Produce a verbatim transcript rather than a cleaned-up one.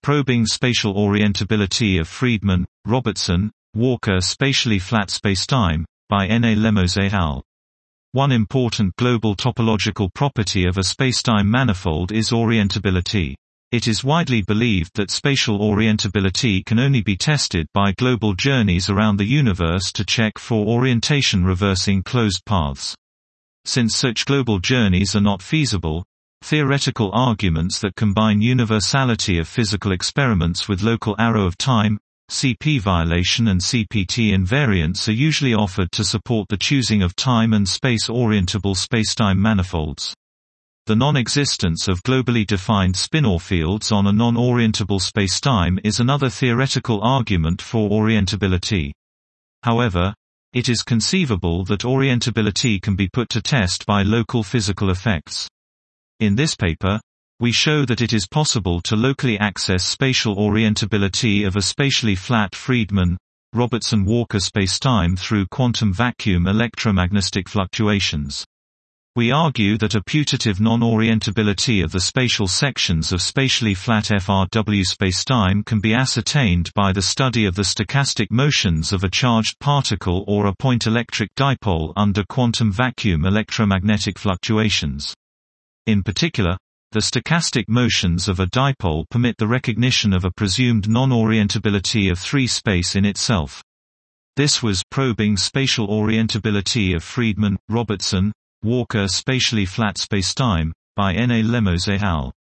Probing Spatial Orientability of Friedmann, Robertson, Walker Spatially Flat Spacetime, by N A Lemos et al. One important global topological property of a spacetime manifold is orientability. It is widely believed that spatial orientability can only be tested by global journeys around the universe to check for orientation reversing closed paths. Since such global journeys are not feasible, theoretical arguments that combine universality of physical experiments with local arrow of time, C P violation and C P T invariance are usually offered to support the choosing of time and space-orientable spacetime manifolds. The non-existence of globally defined spinor fields on a non-orientable spacetime is another theoretical argument for orientability. However, it is conceivable that orientability can be put to test by local physical effects. In this paper, we show that it is possible to locally access spatial orientability of a spatially flat Friedmann, Robertson-Walker spacetime through quantum vacuum electromagnetic fluctuations. We argue that a putative non-orientability of the spatial sections of spatially flat F R W spacetime can be ascertained by the study of the stochastic motions of a charged particle or a point electric dipole under quantum vacuum electromagnetic fluctuations. In particular, the stochastic motions of a dipole permit the recognition of a presumed non-orientability of three space in itself. This was Probing Spatial Orientability of Friedmann, Robertson, Walker Spatially Flat Spacetime, by N A Lemos et al.